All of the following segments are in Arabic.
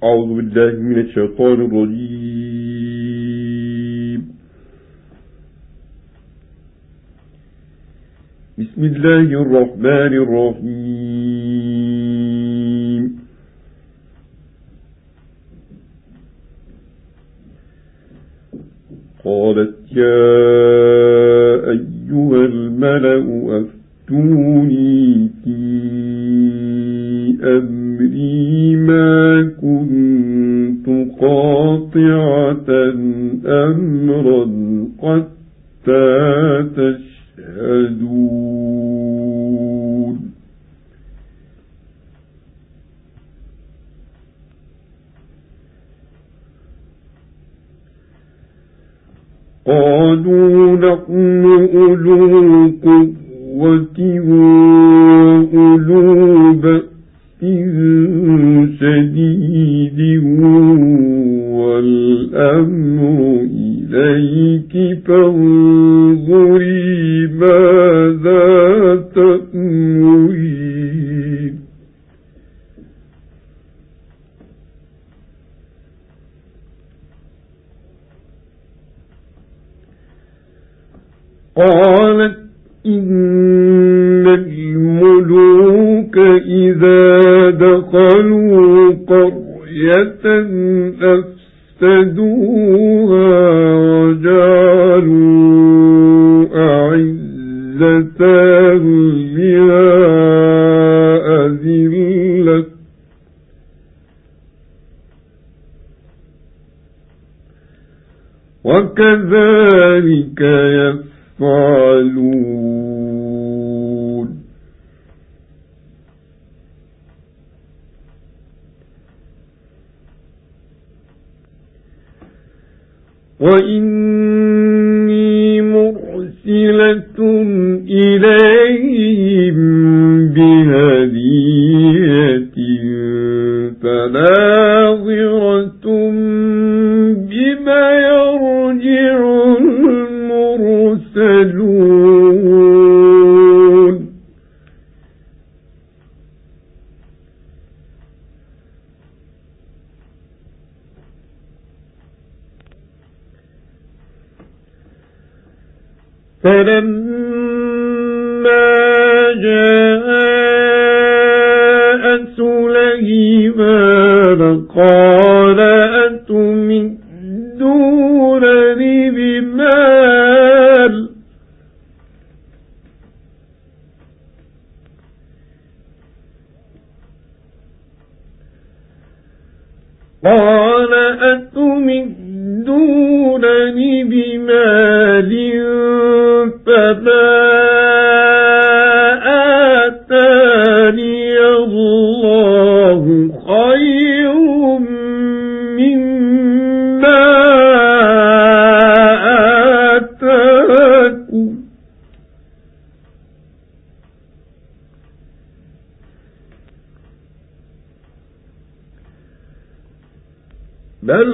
أعوذ بالله من الشيطان الرجيم. بسم الله الرحمن الرحيم. قالت يا أيها الملأ أفتوني في أمري ما كنت قاطعة أمرا حتى تشهدون. قالوا نحن أولو قوة وأولو بأس شديد والأمر إليك فانظري ماذا تأمرين. قالت إن الملوك إذا دخلوا قرية أفسدوها وجعلوا أعزة أهلها أذلة وكذلك يفعلون. وإني مرسلة إليهم بهدية فناظرة بما يرجع المرسلون. فلما جاء سليمان قال أتمدونني بمال فما آتاني الله خير مما آتاكم بل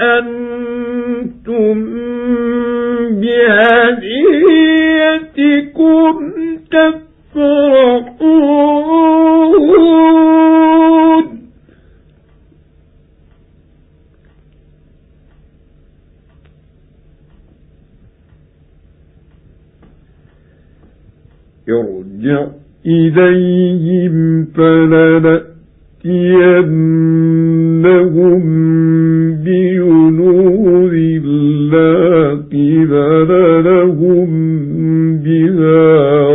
أنتم بهديتكم تفرحون. ارجع إليهم فلنأتينهم بجنود لا قبل لهم بها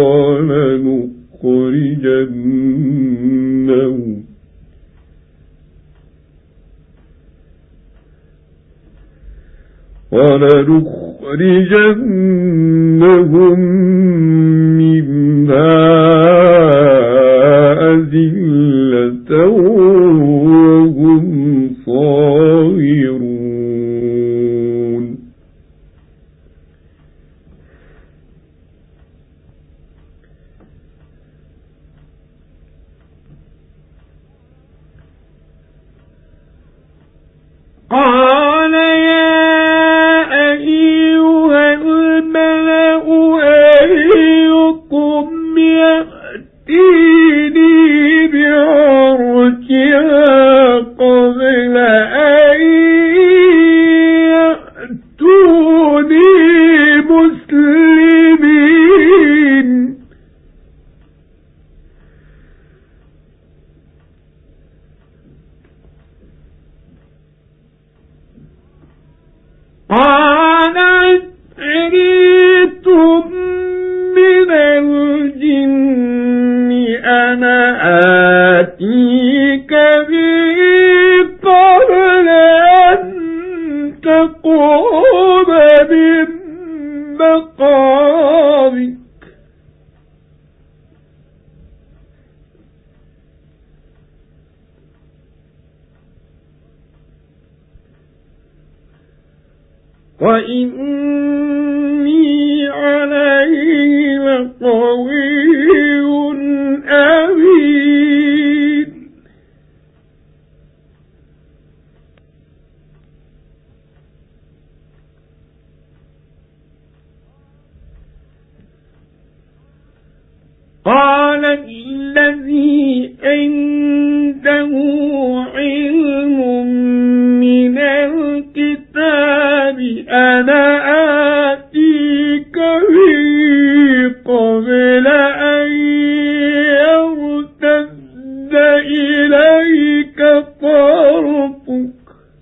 ولنخرجنهم منها أذلة وهم صاغرون. قال يا أيها الملأ أيكم يأتيني بعرشها قبل وإني عليه لقوي أمين. قال الذي عنده علم من الكتاب أنا آتيك به قبل أن يرتد إليك طرفك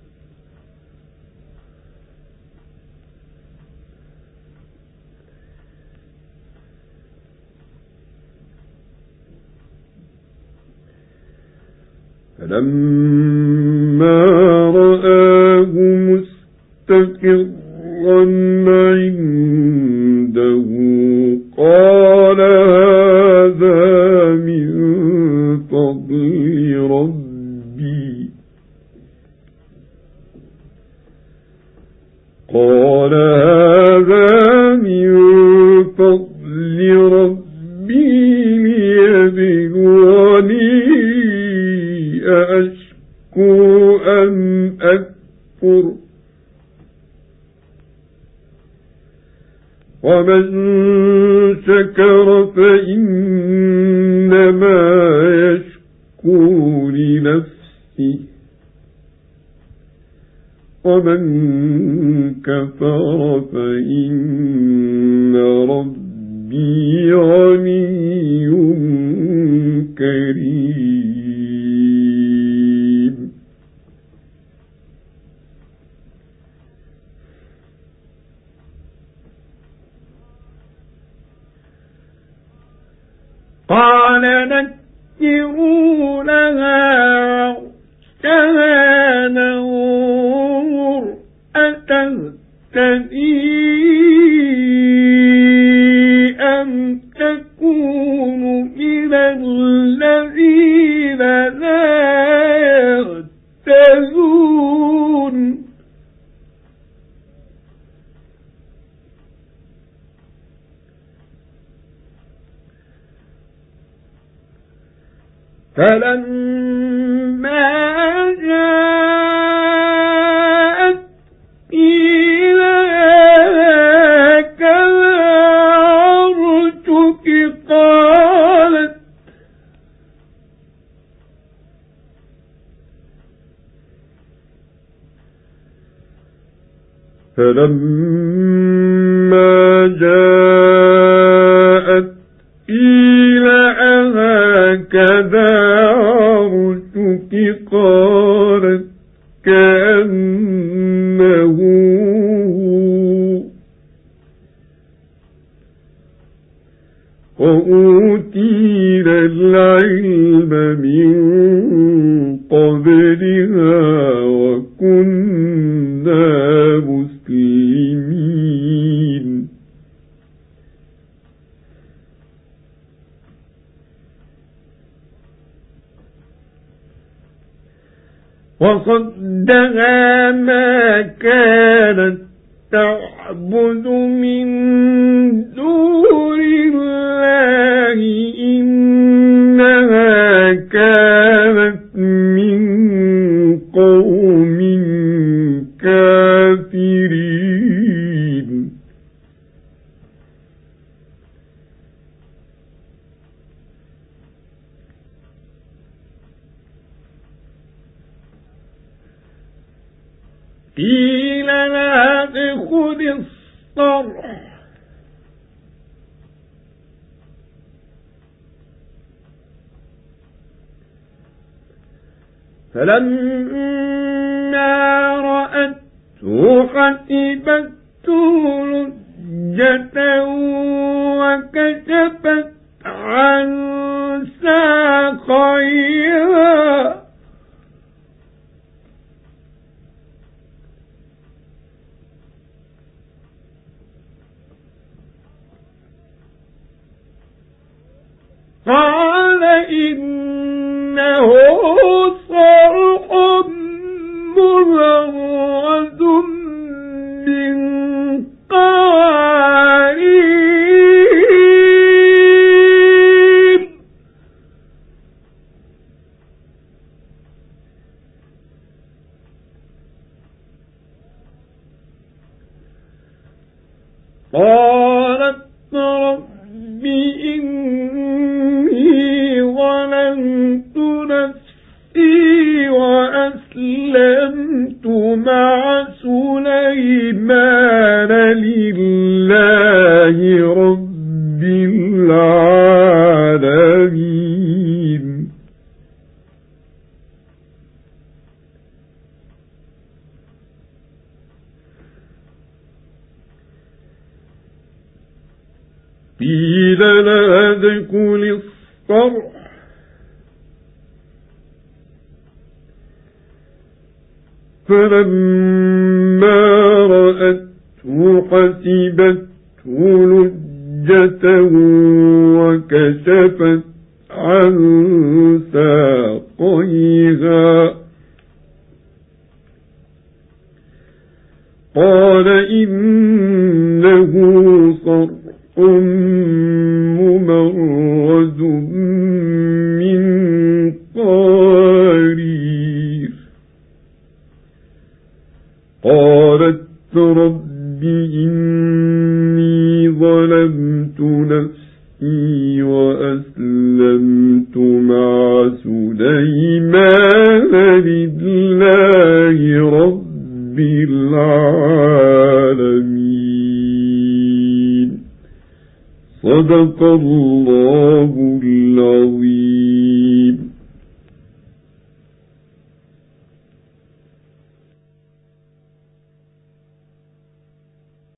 فلما رآه مستقرا عنده قال هذا من فضل ربي ليبلوني أشكر أم أكفر ومن شكر فإنما يشكر لنفسه ومن كفر فإن ربي غني كريم. قال نكروا لها ننظر أتهتدي أم تكون من الذين لا يهتدون. فلما جاءت إلى هكذا عرشك قالت فلما جاءت إلى هكذا عرشك قالت كأنه وأوتينا العلم من قبلها وكنا مسلمين. وصدها ما كانت تعبد من دون الله إنها كانت من قوم كافرين. قيل لا تدخل الصرح فلما رأته حسبته لجة وكشفت عن ساقيها قال إنه صرح ممرد من قالت رب إني ظلمت نفسي وأسلمت مع سليمان لله رب العالمين. قيل لا ادخل الصرح فلما رأته حسبته لجة وكشفت عن ساقيها قال إنه صرح ممرد من قوارير. قالت رب إني ظلمت نفسي وأسلمت مع سليمان لله رب العالمين. صدق الله العظيم.